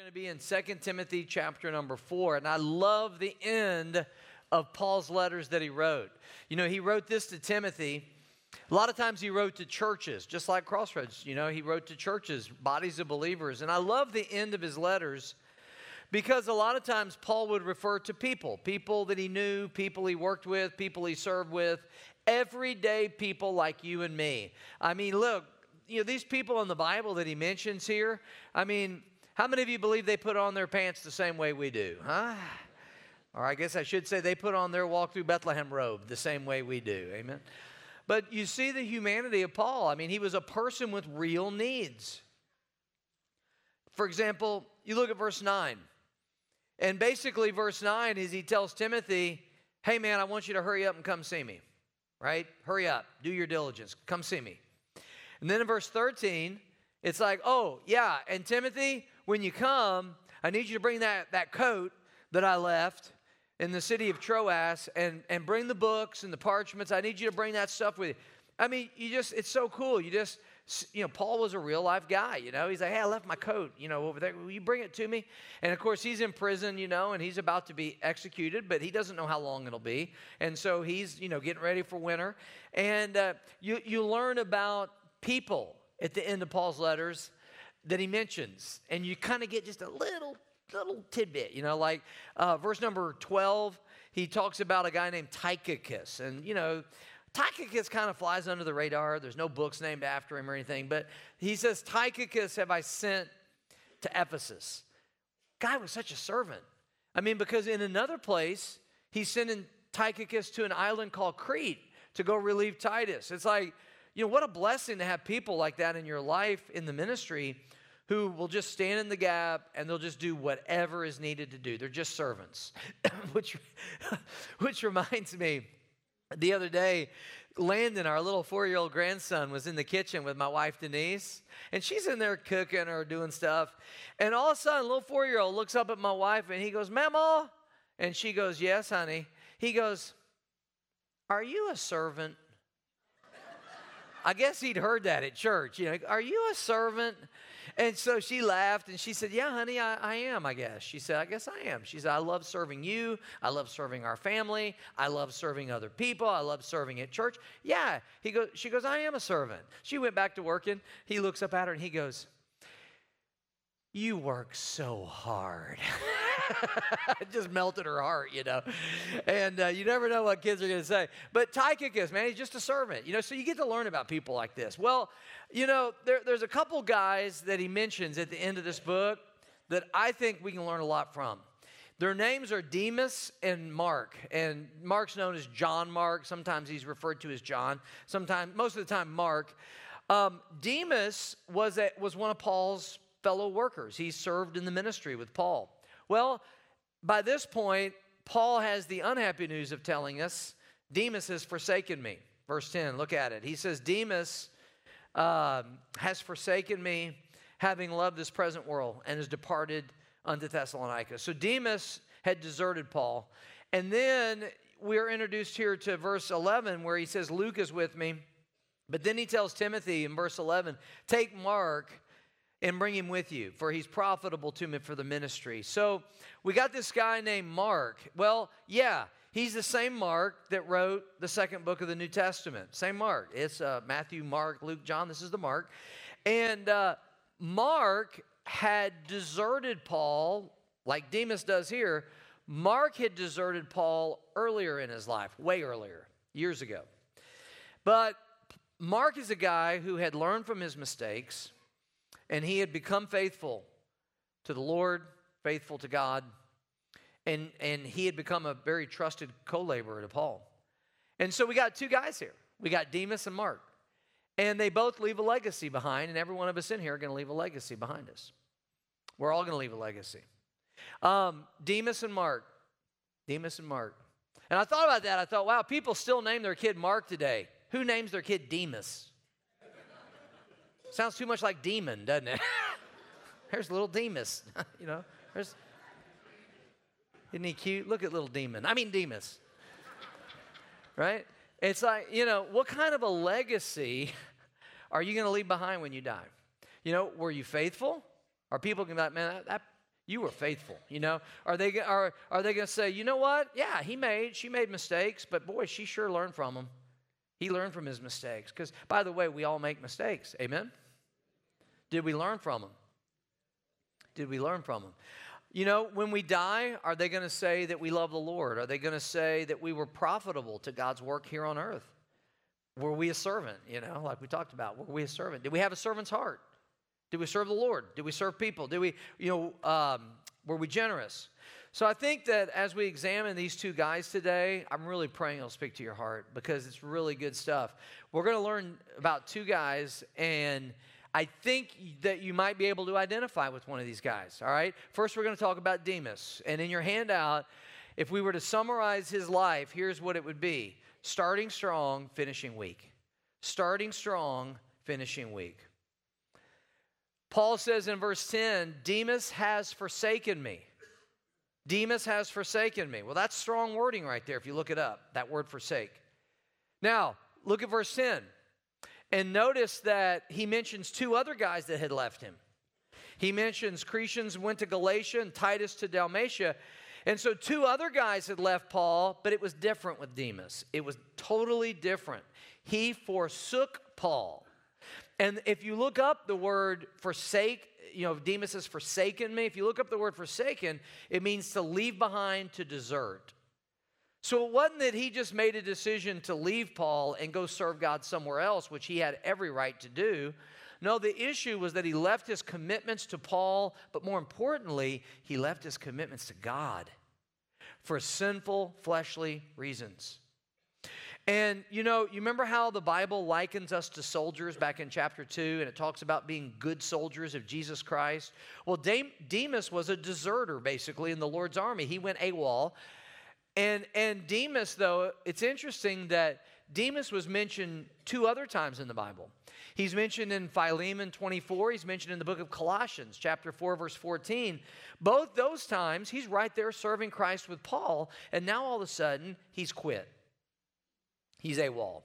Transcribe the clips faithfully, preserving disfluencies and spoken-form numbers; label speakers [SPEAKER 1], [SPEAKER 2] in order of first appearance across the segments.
[SPEAKER 1] to be in Second Timothy chapter number four, and I love the end of Paul's letters that he wrote. You know, he wrote this to Timothy. A lot of times he wrote to churches, just like Crossroads. You know, he wrote to churches, bodies of believers. And I love the end of his letters because a lot of times Paul would refer to people, people that he knew, people he worked with, people he served with, everyday people like you and me. I mean, look, you know, these people in the Bible that he mentions here, I mean, how many of you believe they put on their pants the same way we do, huh? Or I guess I should say they put on their walk through Bethlehem robe the same way we do, amen? But you see the humanity of Paul. I mean, he was a person with real needs. For example, you look at verse nine. And basically verse nine is he tells Timothy, hey man, I want you to hurry up and come see me, right? Hurry up, do your diligence, come see me. And then in verse thirteen, it's like, oh, yeah, and Timothy, when you come, I need you to bring that, that coat that I left in the city of Troas and, and bring the books and the parchments. I need you to bring that stuff with you. I mean, you just, it's so cool. You just, you know, Paul was a real life guy, you know. He's like, hey, I left my coat, you know, over there. Will you bring it to me? And, of course, he's in prison, you know, and he's about to be executed, but he doesn't know how long it'll be. And so he's, you know, getting ready for winter. And uh, you, you learn about people at the end of Paul's letters that he mentions. And you kind of get just a little, little tidbit, you know, like uh, verse number twelve, he talks about a guy named Tychicus. And, you know, Tychicus kind of flies under the radar. There's no books named after him or anything. But he says, Tychicus have I sent to Ephesus. Guy was such a servant. I mean, because in another place, he's sending Tychicus to an island called Crete to go relieve Titus. It's like, you know, what a blessing to have people like that in your life in the ministry who will just stand in the gap and they'll just do whatever is needed to do. They're just servants, which, which reminds me, the other day, Landon, our little four-year-old grandson, was in the kitchen with my wife, Denise, and she's in there cooking or doing stuff. And all of a sudden, little four-year-old looks up at my wife and he goes, Mama? And she goes, yes, honey. He goes, are you a servant? I guess he'd heard that at church. You know, are you a servant? And so she laughed and she said, yeah, honey, I, I am, I guess. She said, I guess I am. She said, I love serving you. I love serving our family. I love serving other people. I love serving at church. Yeah. He goes, she goes, I am a servant. She went back to working. He looks up at her and he goes, you work so hard. It just melted her heart, you know. And uh, you never know what kids are going to say. But Tychicus, man, he's just a servant, you know. So you get to learn about people like this. Well, you know, there, there's a couple guys that he mentions at the end of this book that I think we can learn a lot from. Their names are Demas and Mark. And Mark's known as John Mark. Sometimes he's referred to as John. Sometimes, most of the time, Mark. Um, Demas was, a, was one of Paul's fellow workers. He served in the ministry with Paul. Well, by this point, Paul has the unhappy news of telling us, Demas has forsaken me. Verse ten, look at it. He says, Demas uh, has forsaken me, having loved this present world, and has departed unto Thessalonica. So Demas had deserted Paul. And then we're introduced here to verse eleven, where he says, Luke is with me. But then he tells Timothy in verse eleven, take Mark and bring him with you, for he's profitable to me for the ministry. So we got this guy named Mark. Well, yeah, he's the same Mark that wrote the second book of the New Testament. Same Mark. It's uh, Matthew, Mark, Luke, John. This is the Mark. And uh, Mark had deserted Paul, like Demas does here. Mark had deserted Paul earlier in his life, way earlier, years ago. But Mark is a guy who had learned from his mistakes, and he had become faithful to the Lord, faithful to God, and, and he had become a very trusted co-laborer to Paul. And so we got two guys here. We got Demas and Mark. And they both leave a legacy behind, and every one of us in here are going to leave a legacy behind us. We're all going to leave a legacy. Um, Demas and Mark. Demas and Mark. And I thought about that. I thought, wow, people still name their kid Mark today. Who names their kid Demas? Sounds too much like demon, doesn't it? There's little Demas, you know. There's, isn't he cute? Look at little demon. I mean Demas, right? It's like, you know, what kind of a legacy are you going to leave behind when you die? You know, were you faithful? Are people going to be like, man, that, that, You were faithful, you know? Are they, go- are, are they going to say, you know what? Yeah, he made, she made mistakes, but boy, she sure learned from them. He learned from his mistakes. Because, by the way, we all make mistakes. Amen? Did we learn from them? Did we learn from them? You know, when we die, are they going to say that we love the Lord? Are they going to say that we were profitable to God's work here on earth? Were we a servant, you know, like we talked about? Were we a servant? Did we have a servant's heart? Did we serve the Lord? Did we serve people? Did we, you know, um, were we generous? So I think that as we examine these two guys today, I'm really praying it'll speak to your heart because it's really good stuff. We're going to learn about two guys, and I think that you might be able to identify with one of these guys, all right? First, we're going to talk about Demas. And in your handout, if we were to summarize his life, here's what it would be. Starting strong, finishing weak. Starting strong, finishing weak. Paul says in verse ten, Demas has forsaken me. Demas has forsaken me. Well, that's strong wording right there if you look it up, that word forsake. Now, look at verse ten. And notice that he mentions two other guys that had left him. He mentions Crescens went to Galatia and Titus to Dalmatia. And so two other guys had left Paul, but it was different with Demas. It was totally different. He forsook Paul. And if you look up the word forsake, you know, Demas has forsaken me. If you look up the word forsaken, it means to leave behind, to desert. So it wasn't that he just made a decision to leave Paul and go serve God somewhere else, which he had every right to do. No, the issue was that he left his commitments to Paul, but more importantly, he left his commitments to God for sinful, fleshly reasons. And, you know, you remember how the Bible likens us to soldiers back in chapter two, and it talks about being good soldiers of Jesus Christ? Well, Demas was a deserter, basically, in the Lord's army. He went AWOL. And, and Demas, though, it's interesting that Demas was mentioned two other times in the Bible. He's mentioned in Philemon twenty-four. He's mentioned in the book of Colossians, chapter four, verse fourteen. Both those times, he's right there serving Christ with Paul, and now all of a sudden, he's quit. He's AWOL.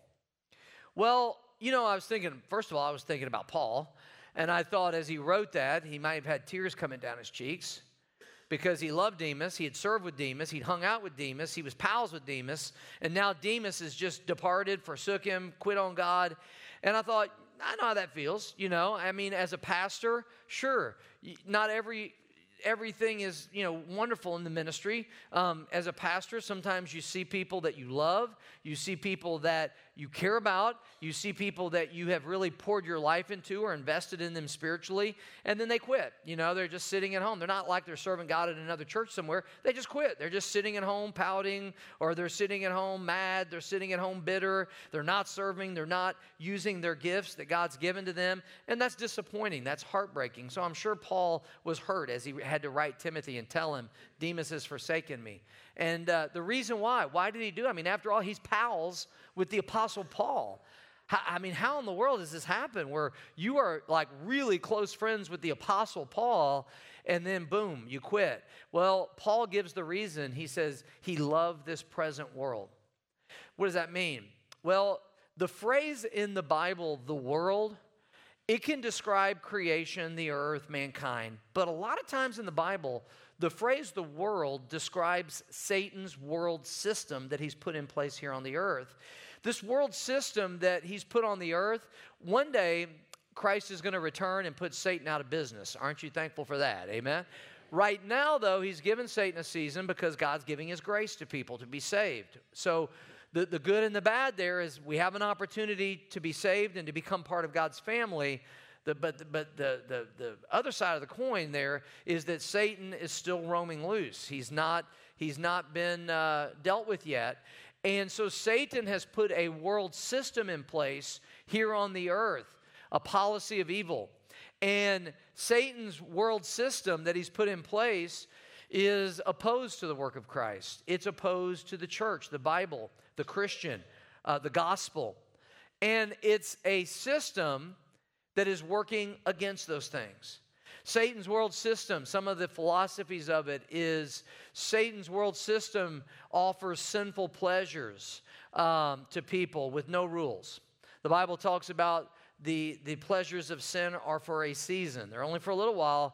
[SPEAKER 1] Well, you know, I was thinking, first of all, I was thinking about Paul, and I thought as he wrote that, he might have had tears coming down his cheeks because he loved Demas, he had served with Demas, he'd hung out with Demas, he was pals with Demas, and now Demas has just departed, forsook him, quit on God. And I thought, I know how that feels, you know. I mean, as a pastor, sure, not every... everything is, you know, wonderful in the ministry. Um, as a pastor, sometimes you see people that you love. You see people that you care about. You see people that you have really poured your life into or invested in them spiritually, and then they quit. You know, they're just sitting at home. They're not like they're serving God at another church somewhere. They just quit. They're just sitting at home pouting, or they're sitting at home mad. They're sitting at home bitter. They're not serving. They're not using their gifts that God's given to them, and that's disappointing. That's heartbreaking. So I'm sure Paul was hurt as he had to write Timothy and tell him, Demas has forsaken me. And uh, the reason why, why did he do it? I mean, after all, he's pals with the Apostle Paul. How, I mean, how in the world does this happen where you are like really close friends with the Apostle Paul and then boom, you quit? Well, Paul gives the reason. He says he loved this present world. What does that mean? Well, the phrase in the Bible, the world, it can describe creation, the earth, mankind. But a lot of times in the Bible, the phrase the world describes Satan's world system that he's put in place here on the earth. This world system that he's put on the earth, one day Christ is going to return and put Satan out of business. Aren't you thankful for that? Amen? Right now, though, he's given Satan a season because God's giving his grace to people to be saved. So The, the good and the bad there is we have an opportunity to be saved and to become part of God's family. The, but but the, the, the other side of the coin there is that Satan is still roaming loose. He's not, he's not been uh, dealt with yet. And so Satan has put a world system in place here on the earth, a policy of evil. And Satan's world system that he's put in place is opposed to the work of Christ. It's opposed to the church, the Bible, the Christian, uh, the gospel. And it's a system that is working against those things. Satan's world system, some of the philosophies of it is Satan's world system offers sinful pleasures um, to people with no rules. The Bible talks about the, the pleasures of sin are for a season. They're only for a little while.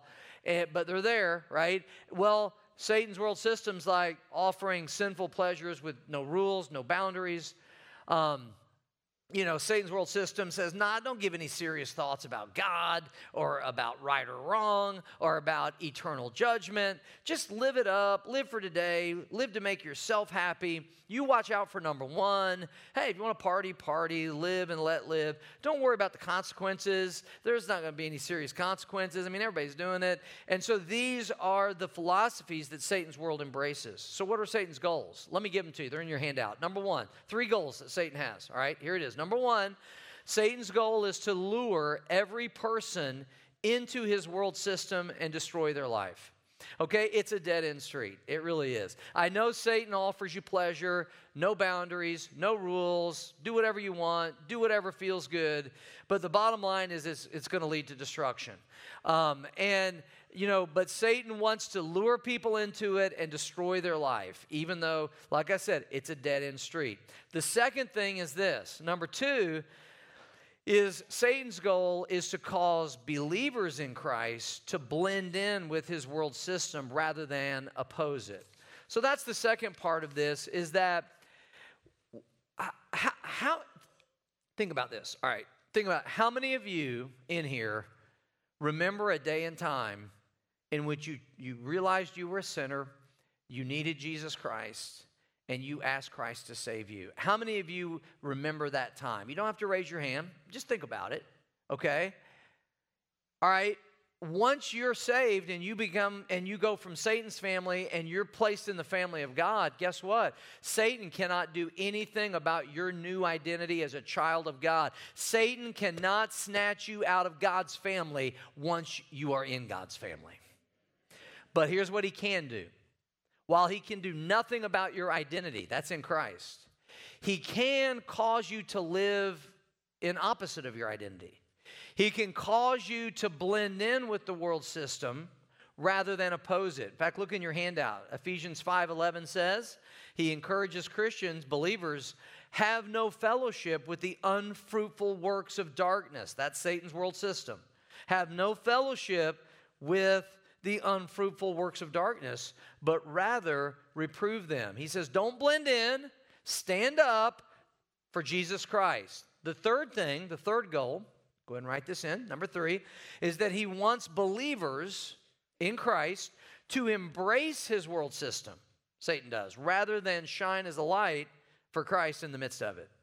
[SPEAKER 1] and, but they're there, right? Well, Satan's world system's like offering sinful pleasures with no rules, no boundaries. Um, You know, Satan's world system says, nah, don't give any serious thoughts about God or about right or wrong or about eternal judgment. Just live it up. Live for today. Live to make yourself happy. You watch out for number one. Hey, if you want to party, party. Live and let live. Don't worry about the consequences. There's not going to be any serious consequences. I mean, everybody's doing it. And so these are the philosophies that Satan's world embraces. So what are Satan's goals? Let me give them to you. They're in your handout. Number one, three goals that Satan has. All right, here it is. Number one, Satan's goal is to lure every person into his world system and destroy their life. Okay, it's a dead-end street. It really is. I know Satan offers you pleasure, no boundaries, no rules, do whatever you want, do whatever feels good, but the bottom line is it's, it's going to lead to destruction. Um, and, you know, but Satan wants to lure people into it and destroy their life, even though, like I said, it's a dead-end street. The second thing is this. Number two is Satan's goal is to cause believers in Christ to blend in with his world system rather than oppose it. So that's the second part of this, is that how, how think about this. All right, think about how many of you in here remember a day and time in which you, you realized you were a sinner, you needed Jesus Christ, and you asked Christ to save you. How many of you remember that time? You don't have to raise your hand. Just think about it, okay? All right, once you're saved and you become and you go from Satan's family and you're placed in the family of God, guess what? Satan cannot do anything about your new identity as a child of God. Satan cannot snatch you out of God's family once you are in God's family. But here's what he can do. While he can do nothing about your identity, that's in Christ, he can cause you to live in opposite of your identity. He can cause you to blend in with the world system rather than oppose it. In fact, look in your handout. Ephesians five eleven says, he encourages Christians, believers, have no fellowship with the unfruitful works of darkness. That's Satan's world system. Have no fellowship with the unfruitful works of darkness, but rather reprove them. He says, don't blend in, stand up for Jesus Christ. The third thing, the third goal, go ahead and write this in, number three, is that he wants believers in Christ to embrace his world system, Satan does, rather than shine as a light for Christ in the midst of it.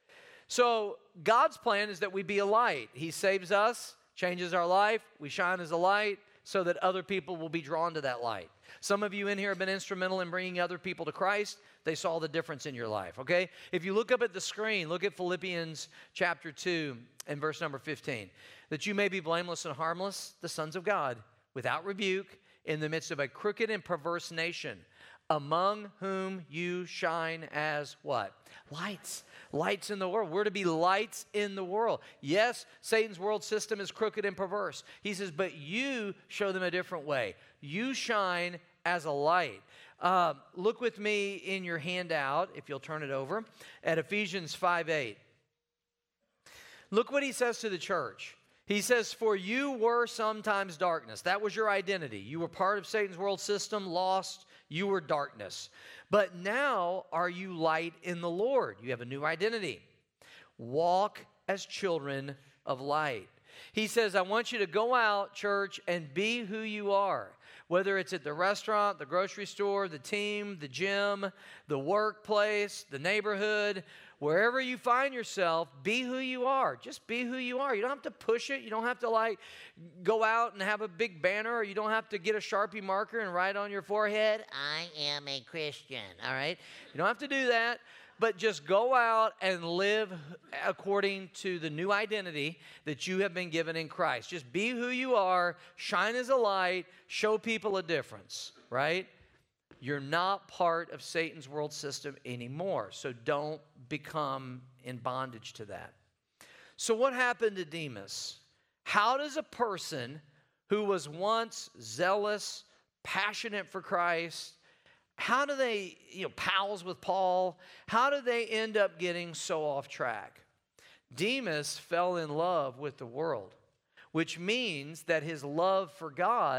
[SPEAKER 1] So God's plan is that we be a light. He saves us, changes our life, we shine as a light, so that other people will be drawn to that light. Some of you in here have been instrumental in bringing other people to Christ. They saw the difference in your life, okay? If you look up at the screen, look at Philippians chapter two and verse number fifteen. That you may be blameless and harmless, the sons of God, without rebuke, in the midst of a crooked and perverse nation, among whom you shine as what? Lights. Lights in the world. We're to be lights in the world. Yes, Satan's world system is crooked and perverse. He says, but you show them a different way. You shine as a light. Uh, look with me in your handout, if you'll turn it over, at Ephesians five eight. Look what he says to the church. He says, for you were sometimes darkness. That was your identity. You were part of Satan's world system, lost. You were darkness. But now are you light in the Lord. You have a new identity. Walk as children of light. He says, I want you to go out, church, and be who you are. Whether it's at the restaurant, the grocery store, the team, the gym, the workplace, the neighborhood, wherever you find yourself, be who you are. Just be who you are. You don't have to push it. You don't have to like go out and have a big banner, or you don't have to get a Sharpie marker and write on your forehead, I am a Christian, all right? You don't have to do that, but just go out and live according to the new identity that you have been given in Christ. Just be who you are, shine as a light, show people a difference, right? You're not part of Satan's world system anymore, so don't become in bondage to that. So what happened to Demas? How does a person who was once zealous, passionate for Christ, how do they, you know, pals with Paul, how do they end up getting so off track? Demas fell in love with the world, which means that his love for God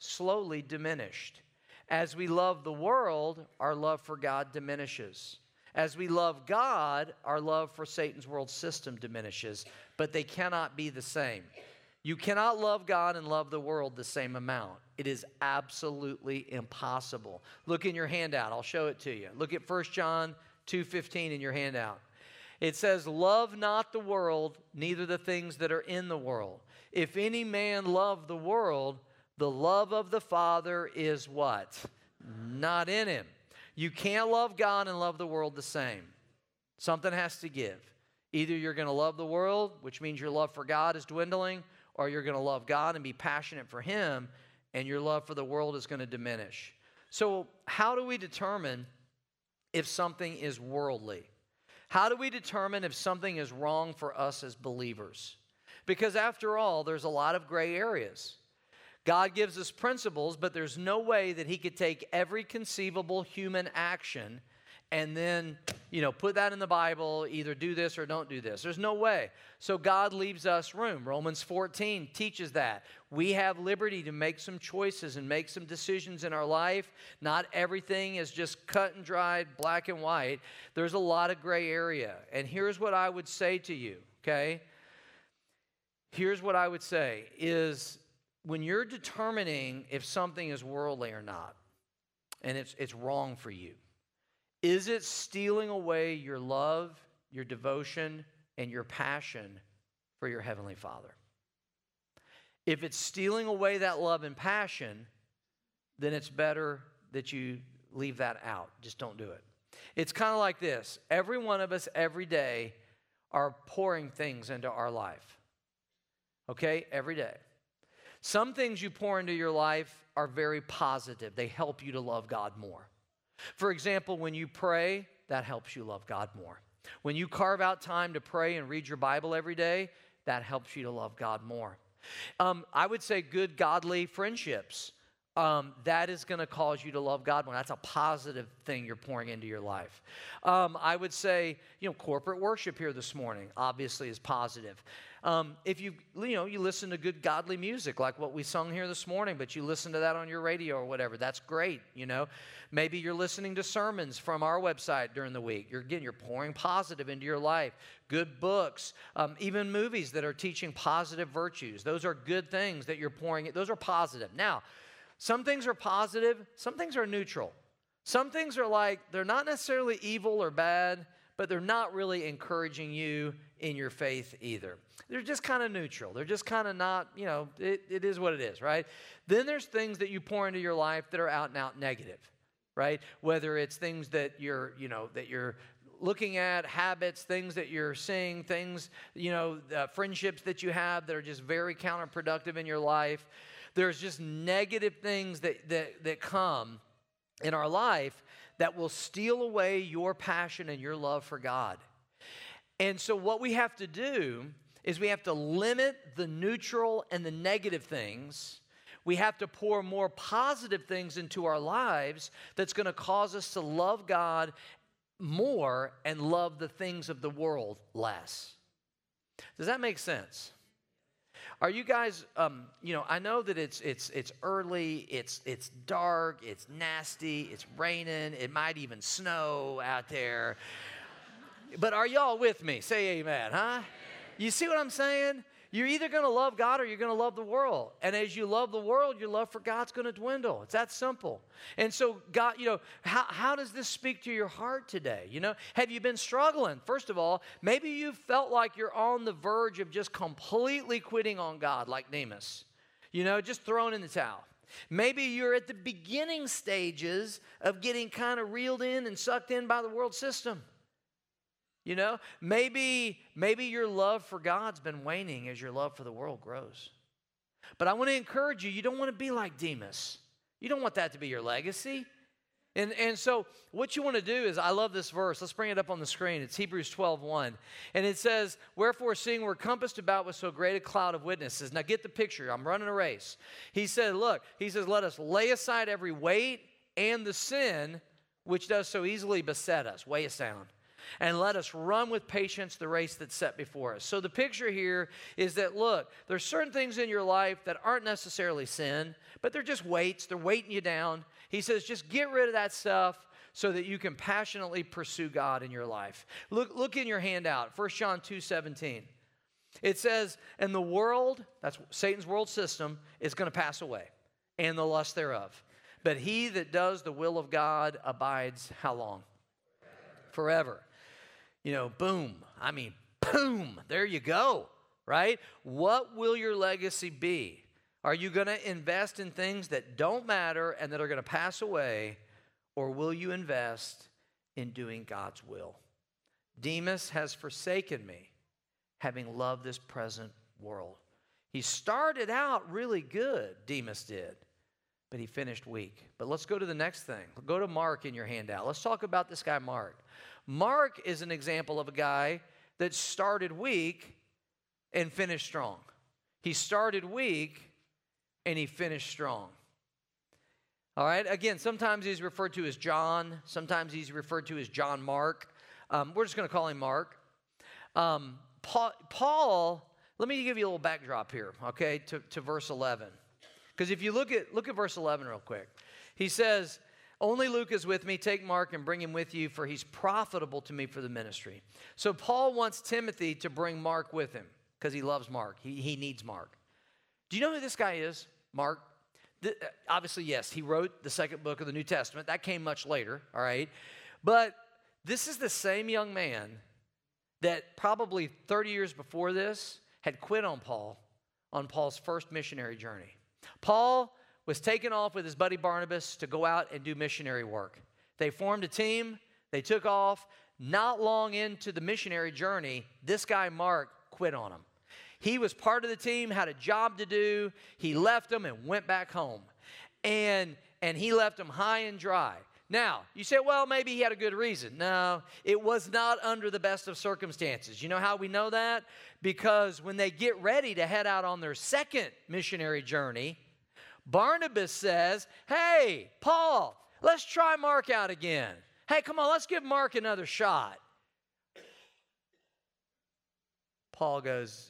[SPEAKER 1] slowly diminished. As we love the world, our love for God diminishes. As we love God, our love for Satan's world system diminishes, but they cannot be the same. You cannot love God and love the world the same amount. It is absolutely impossible. Look in your handout. I'll show it to you. Look at First John two fifteen in your handout. It says, love not the world, neither the things that are in the world. If any man love the world, the love of the Father is what? Not in him. You can't love God and love the world the same. Something has to give. Either you're going to love the world, which means your love for God is dwindling, or you're going to love God and be passionate for Him, and your love for the world is going to diminish. So how do we determine if something is worldly? How do we determine if something is wrong for us as believers? Because after all, there's a lot of gray areas. God gives us principles, but there's no way that He could take every conceivable human action and then, you know, put that in the Bible, either do this or don't do this. There's no way. So God leaves us room. Romans fourteen teaches that. We have liberty to make some choices and make some decisions in our life. Not everything is just cut and dried, black and white. There's a lot of gray area. And here's what I would say to you, okay? Here's what I would say is, when you're determining if something is worldly or not, and it's, it's wrong for you, is it stealing away your love, your devotion, and your passion for your Heavenly Father? If it's stealing away that love and passion, then it's better that you leave that out. Just don't do it. It's kind of like this. Every one of us every day are pouring things into our life. Okay? Every day. Some things you pour into your life are very positive. They help you to love God more. For example, when you pray, that helps you love God more. When you carve out time to pray and read your Bible every day, that helps you to love God more. Um, I would say good, godly friendships. Um, that is going to cause you to love God more. That's a positive thing you're pouring into your life. Um, I would say, you know, corporate worship here this morning obviously is positive. Um, if you, you know, you listen to good godly music like what we sung here this morning, but you listen to that on your radio or whatever, that's great, you know. Maybe you're listening to sermons from our website during the week. You're, again, you're pouring positive into your life. Good books, um, even movies that are teaching positive virtues. Those are good things that you're pouring. Those are positive. Now, some things are positive, some things are neutral. Some things are like, they're not necessarily evil or bad, but they're not really encouraging you in your faith either. They're just kind of neutral. They're just kind of not, you know, it, it is what it is, right? Then there's things that you pour into your life that are out and out negative, right? Whether it's things that you're, you know, that you're looking at, habits, things that you're seeing, things, you know, uh, friendships that you have that are just very counterproductive in your life. There's just negative things that, that, that come in our life that will steal away your passion and your love for God. And so what we have to do is we have to limit the neutral and the negative things. We have to pour more positive things into our lives that's going to cause us to love God more and love the things of the world less. Does that make sense? Are you guys, um, you know, I know that it's it's it's early, it's it's dark, it's nasty, it's raining, it might even snow out there. But are y'all with me? Say amen, huh? You see what I'm saying? You're either going to love God or you're going to love the world. And as you love the world, your love for God's going to dwindle. It's that simple. And so God, you know, how, how does this speak to your heart today? You know, have you been struggling? First of all, maybe you felt like you're on the verge of just completely quitting on God like Demas. You know, just throwing in the towel. Maybe you're at the beginning stages of getting kind of reeled in and sucked in by the world system. You know, maybe, maybe your love for God's been waning as your love for the world grows. But I want to encourage you, you don't want to be like Demas. You don't want that to be your legacy. And, and so what you want to do is, I love this verse. Let's bring it up on the screen. It's Hebrews twelve one. And it says, wherefore seeing we're compassed about with so great a cloud of witnesses. Now get the picture. I'm running a race. He said, look, he says, let us lay aside every weight and the sin which does so easily beset us. Weigh us down. and let us run with patience the race that's set before us. So the picture here is that, look, there's certain things in your life that aren't necessarily sin, but they're just weights. They're weighting you down. He says, just get rid of that stuff so that you can passionately pursue God in your life. Look, look in your handout, First John two seventeen. It says, and the world, that's Satan's world system, is going to pass away, and the lust thereof. But he that does the will of God abides how long? Forever. You know, boom. I mean, boom. There you go, right? What will your legacy be? Are you going to invest in things that don't matter and that are going to pass away, or will you invest in doing God's will? Demas has forsaken me, having loved this present world. He started out really good, Demas did, but he finished weak. But let's go to the next thing. Go to Mark in your handout. Let's talk about this guy, Mark. Mark is an example of a guy that started weak and finished strong. He started weak and he finished strong. All right, again, sometimes he's referred to as John. Sometimes he's referred to as John Mark. Um, we're just going to call him Mark. Um, Paul, Paul, let me give you a little backdrop here, okay, to, to verse eleven. Because if you look at look at verse eleven real quick. He says, only Luke is with me. Take Mark and bring him with you, for he's profitable to me for the ministry. So Paul wants Timothy to bring Mark with him because he loves Mark. He, he needs Mark. Do you know who this guy is, Mark? The, obviously, yes, he wrote the second book of the New Testament. That came much later, all right? But this is the same young man that probably thirty years before this had quit on Paul on Paul's first missionary journey. Paul was taken off with his buddy Barnabas to go out and do missionary work. They formed a team. They took off. Not long into the missionary journey, this guy Mark quit on him. He was part of the team, had a job to do. He left them and went back home. And, and he left them high and dry. Now, you say, well, maybe he had a good reason. No, it was not under the best of circumstances. You know how we know that? Because when they get ready to head out on their second missionary journey, Barnabas says, hey, Paul, let's try Mark out again. Hey, come on, let's give Mark another shot. Paul goes,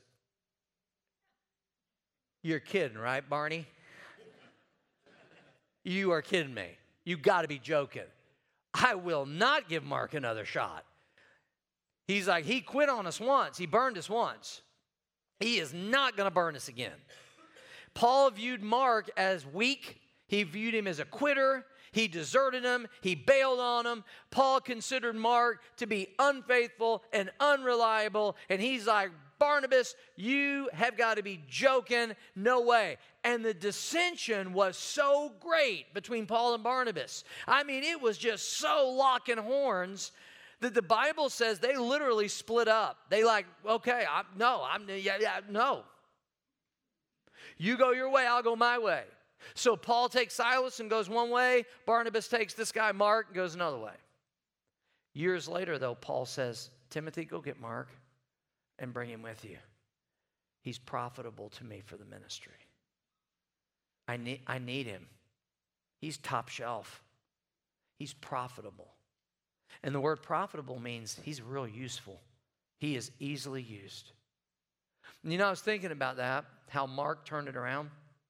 [SPEAKER 1] you're kidding, right, Barney? You are kidding me. You got to be joking. I will not give Mark another shot. He's like, he quit on us once. He burned us once. He is not going to burn us again. Paul viewed Mark as weak. He viewed him as a quitter. He deserted him. He bailed on him. Paul considered Mark to be unfaithful and unreliable. And he's like, Barnabas, you have got to be joking. No way. And the dissension was so great between Paul and Barnabas. I mean, it was just so locking horns that the Bible says they literally split up. They like, okay, I'm, no, I'm, yeah, yeah, no. You go your way, I'll go my way. So Paul takes Silas and goes one way. Barnabas takes this guy Mark and goes another way. Years later, though, Paul says, Timothy, go get Mark and bring him with you. He's profitable to me for the ministry. I need, I need him. He's top shelf. He's profitable. And the word profitable means he's real useful. He is easily used. And you know, I was thinking about that, how Mark turned it around.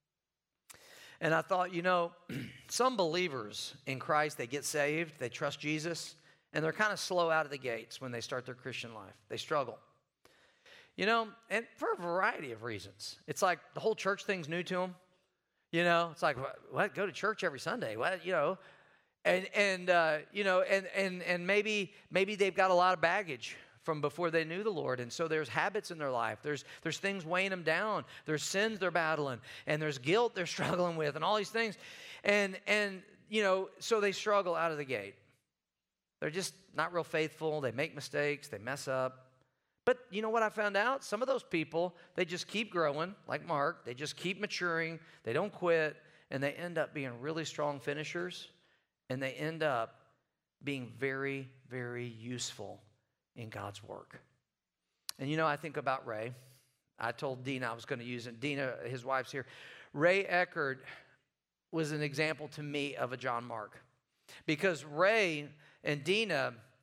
[SPEAKER 1] And I thought, you know, some believers in Christ, they get saved, they trust Jesus, and they're kind of slow out of the gates when they start their Christian life. They struggle. You know, and for a variety of reasons. It's like the whole church thing's new to them. You know, it's like, what, what? Go to church every Sunday? What, you know? And, and uh, you know, and, and, and maybe, maybe they've got a lot of baggage from before they knew the Lord. And so there's habits in their life. There's, there's things weighing them down. There's sins they're battling. And there's guilt they're struggling with and all these things. And, and you know, so they struggle out of the gate. They're just not real faithful. They make mistakes. They mess up. But you know what I found out? Some of those people, they just keep growing, like Mark. They just keep maturing. They don't quit. And they end up being really strong finishers. And they end up being very, very useful in God's work. And you know, I think about Ray. I told Dina I was going to use it. Dina, his wife's here. Ray Eckert was an example to me of a John Mark. Because Ray and Dina,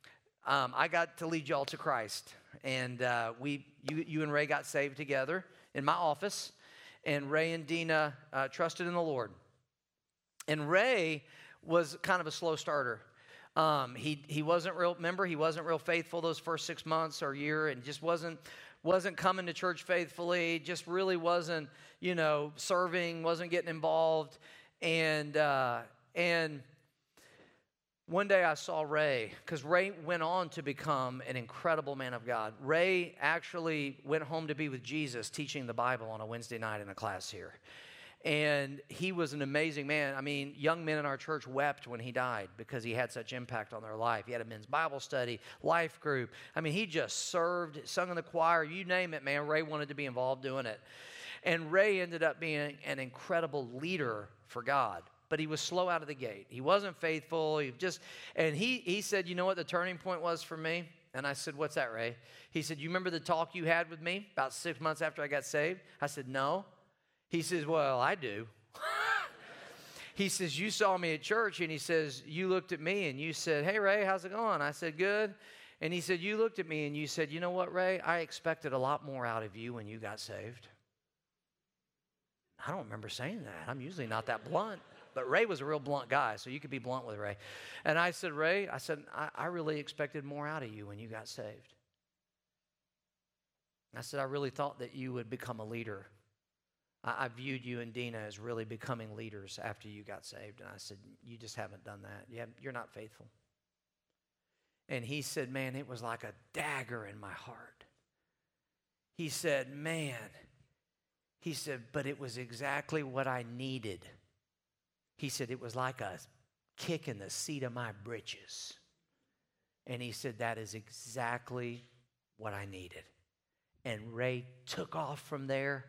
[SPEAKER 1] um, I got to lead y'all to Christ. And uh, we, you, you and Ray got saved together in my office. And Ray and Dina uh, trusted in the Lord. And Ray was kind of a slow starter. Um, he he wasn't real. Remember, he wasn't real faithful those first six months or year, and just wasn't wasn't coming to church faithfully. Just really wasn't, you know, serving. Wasn't getting involved. And uh, and one day I saw Ray, because Ray went on to become an incredible man of God. Ray actually went home to be with Jesus, teaching the Bible on a Wednesday night in a class here. And he was an amazing man. I mean, young men in our church wept when he died because he had such impact on their life. He had a men's Bible study, life group. I mean, he just served, sung in the choir, you name it, man. Ray wanted to be involved doing it. And Ray ended up being an incredible leader for God. But he was slow out of the gate. He wasn't faithful. He just, and he he said, you know what the turning point was for me? And I said, what's that, Ray? He said, you remember the talk you had with me about six months after I got saved? I said, no. He says, well, I do. He says, you saw me at church, and he says, you looked at me, and you said, hey, Ray, how's it going? I said, good. And he said, you looked at me, and you said, you know what, Ray? I expected a lot more out of you when you got saved. I don't remember saying that. I'm usually not that blunt. But Ray was a real blunt guy, so you could be blunt with Ray. And I said, Ray, I said, I, I really expected more out of you when you got saved. I said, I really thought that you would become a leader. I viewed you and Dina as really becoming leaders after you got saved. And I said, you just haven't done that. You haven't, you're not faithful. And he said, man, it was like a dagger in my heart. He said, man, he said, but it was exactly what I needed. He said, it was like a kick in the seat of my britches. And he said, that is exactly what I needed. And Ray took off from there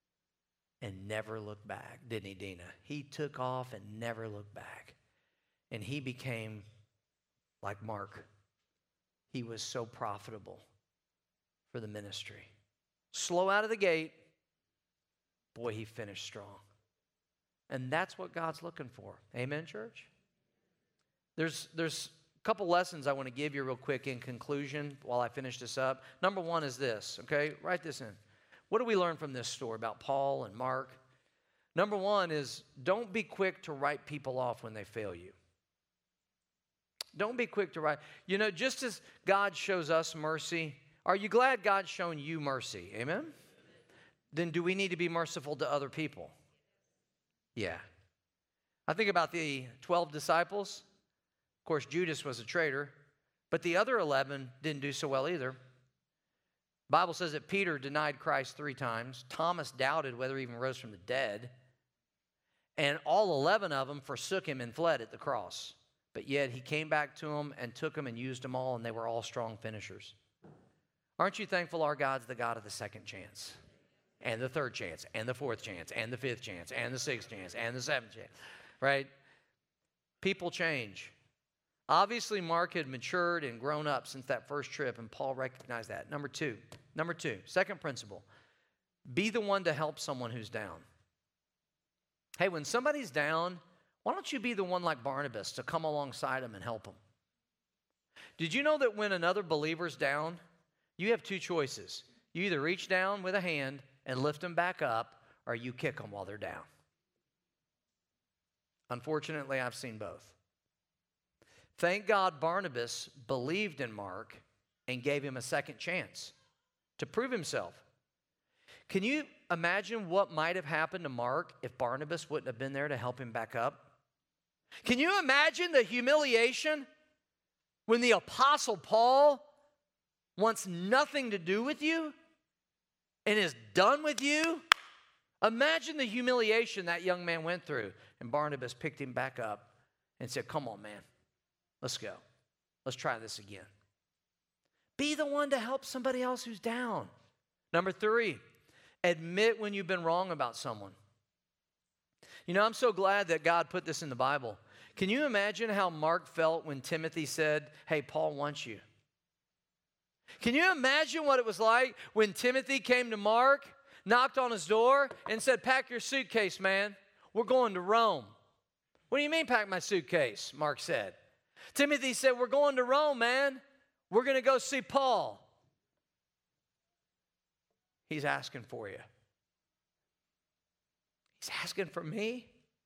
[SPEAKER 1] and never looked back, didn't he, Dina? He took off and never looked back. And he became like Mark. He was so profitable for the ministry. Slow out of the gate, boy, he finished strong. And that's what God's looking for. Amen, church? There's, there's a couple lessons I want to give you real quick in conclusion while I finish this up. Number one is this, okay? Write this in. What do we learn from this story about Paul and Mark? Number one is don't be quick to write people off when they fail you. Don't be quick to write. You know, just as God shows us mercy, are you glad God's shown you mercy? Amen? Then do we need to be merciful to other people? Yeah. I think about the twelve disciples. Of course, Judas was a traitor, but the other eleven didn't do so well either. The Bible says that Peter denied Christ three times. Thomas doubted whether he even rose from the dead. And all eleven of them forsook him and fled at the cross. But yet he came back to them and took them and used them all, and they were all strong finishers. Aren't you thankful our God's the God of the second chance? And the third chance, and the fourth chance, and the fifth chance, and the sixth chance, and the seventh chance, right? People change. Obviously, Mark had matured and grown up since that first trip, and Paul recognized that. Number two, number two, second principle, be the one to help someone who's down. Hey, when somebody's down, why don't you be the one like Barnabas to come alongside them and help them? Did you know that when another believer's down, you have two choices. You either reach down with a hand and lift them back up, or you kick them while they're down. Unfortunately, I've seen both. Thank God Barnabas believed in Mark and gave him a second chance to prove himself. Can you imagine what might have happened to Mark if Barnabas wouldn't have been there to help him back up? Can you imagine the humiliation when the Apostle Paul wants nothing to do with you and is done with you? Imagine the humiliation that young man went through. And Barnabas picked him back up and said, come on, man. Let's go. Let's try this again. Be the one to help somebody else who's down. Number three, admit when you've been wrong about someone. You know, I'm so glad that God put this in the Bible. Can you imagine how Mark felt when Timothy said, hey, Paul wants you? Can you imagine what it was like when Timothy came to Mark, knocked on his door, and said, pack your suitcase, man. We're going to Rome. What do you mean, pack my suitcase? Mark said. Timothy said, we're going to Rome, man. We're going to go see Paul. He's asking for you. He's asking for me?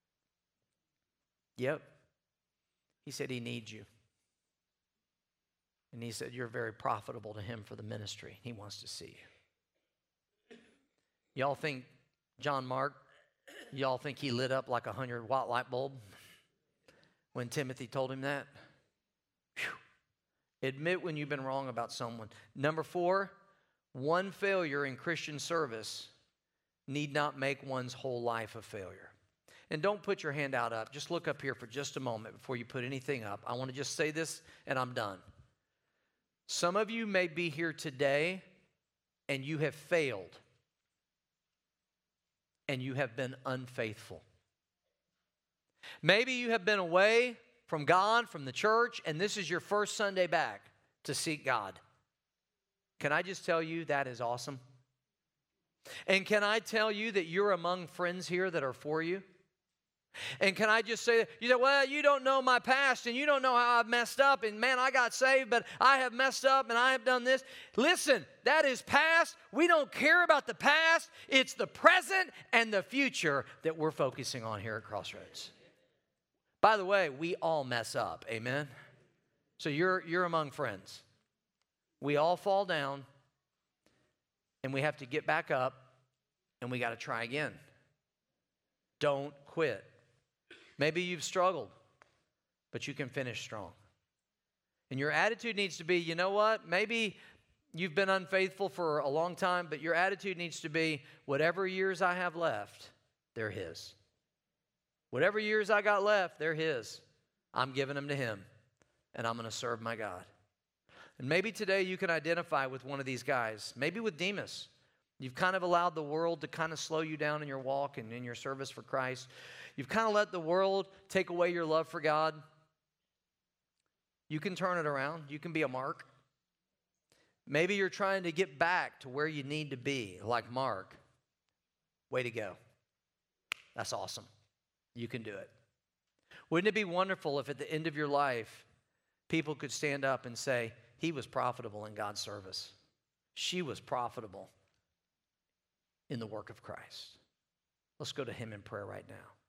[SPEAKER 1] Yep. He said he needs you. And he said you're very profitable to him for the ministry. He wants to see you. Y'all think John Mark, y'all think he lit up like a hundred watt light bulb when Timothy told him that? Whew. Admit when you've been wrong about someone. Number four, one failure in Christian service need not make one's whole life a failure. And don't put your hand out up. Just look up here for just a moment before you put anything up. I want to just say this and I'm done. Some of you may be here today and you have failed and you have been unfaithful. Maybe you have been away from God, from the church, and this is your first Sunday back to seek God. Can I just tell you that is awesome? And can I tell you that you're among friends here that are for you? And can I just say that? You say, well, you don't know my past and you don't know how I've messed up. And man, I got saved, but I have messed up and I have done this. Listen, that is past. We don't care about the past. It's the present and the future that we're focusing on here at Crossroads. By the way, we all mess up. Amen? So you're, you're among friends. We all fall down and we have to get back up and we got to try again. Don't quit. Maybe you've struggled, but you can finish strong. And your attitude needs to be, you know what? Maybe you've been unfaithful for a long time, but your attitude needs to be, whatever years I have left, they're His. Whatever years I got left, they're His. I'm giving them to Him, and I'm going to serve my God. And maybe today you can identify with one of these guys, maybe with Demas. You've kind of allowed the world to kind of slow you down in your walk and in your service for Christ. You've kind of let the world take away your love for God. You can turn it around. You can be a Mark. Maybe you're trying to get back to where you need to be, like Mark. Way to go. That's awesome. You can do it. Wouldn't it be wonderful if at the end of your life, people could stand up and say, he was profitable in God's service. She was profitable in the work of Christ. Let's go to Him in prayer right now.